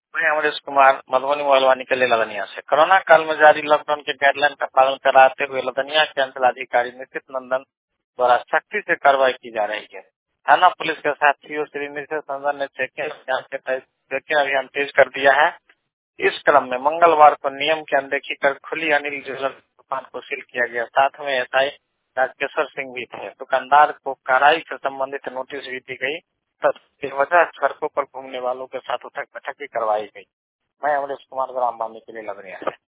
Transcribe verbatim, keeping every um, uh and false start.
मैं अमरीश कुमार मधुबनी मोहलवानी के लिए लदनिया से। कोरोना काल में जारी लॉकडाउन के गाइडलाइन का पालन कराते हुए लदनिया के अंचलाधिकारी निशित नंदन द्वारा सख्ती से कार्रवाई की जा रही है। थाना पुलिस के साथियों श्री निशित नंदन ने चेकिंग अभियान के तहत चेकिंग अभियान तेज कर दिया है। इस क्रम में मंगलवार को नियम की अनदेखी कर खुली अनिल ज्वेलर्स दुकान को सील किया गया। साथ में एसआई राजकेश्वर सिंह भी थे। दुकानदार को कार्रवाई से संबंधित नोटिस भी दी गई। वजह सड़कों पर घूमने वालों के साथ उठक बैठक भी करवाई गई। मैं अमरीश कुमार ग्राम बानी के लिए लग रही है।